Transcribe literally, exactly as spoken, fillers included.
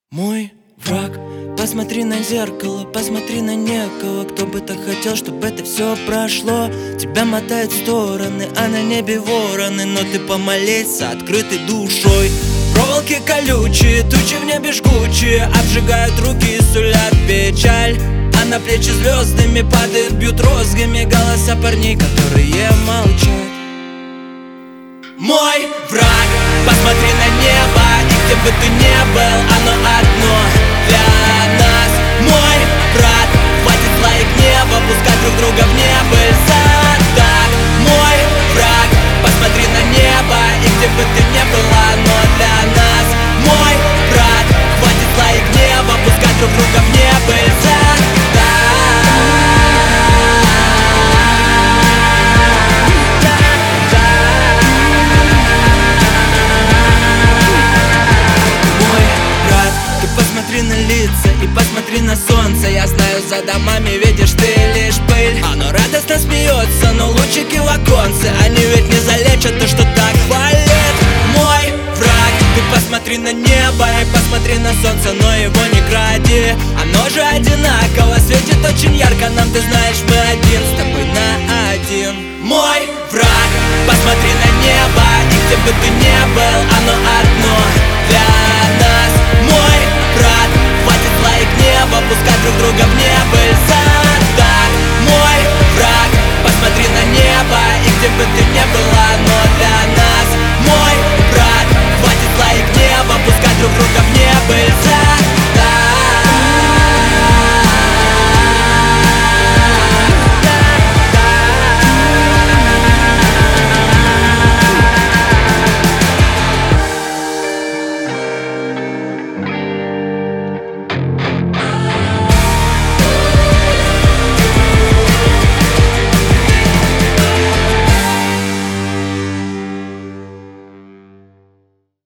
Мой враг, посмотри на зеркало, посмотри на некого, кто бы так хотел, чтобы это все прошло. Тебя мотает в стороны, а на небе вороны, но ты помолись с открытой душой. Проволоки колючие, тучи в небе жгучие, обжигают руки и сулят печаль. А на плечи звездами падают, бьют розгами голоса парней, которые молчат. Мой враг, посмотри на небо, и где бы ты ни был, оно одно для нас. Мой брат, хватит зла и гнева, пускать друг друга в небыльца. Так, мой враг, посмотри на небо, и где бы ты ни был, оно для нас. Мой брат, хватит зла и гнева, пускать друг друга в небыльца. Посмотри на лица и посмотри на солнце. Я знаю, за домами видишь ты лишь пыль. Оно радостно смеется, но лучики в оконце, они ведь не залечат то, что так болит. Мой враг, ты посмотри на небо и посмотри на солнце, но его не кради. Оно же одинаково, светит очень ярко нам, ты знаешь, мы один с тобой на один. Мой враг, посмотри на небо, и где бы ты ни был, оно одно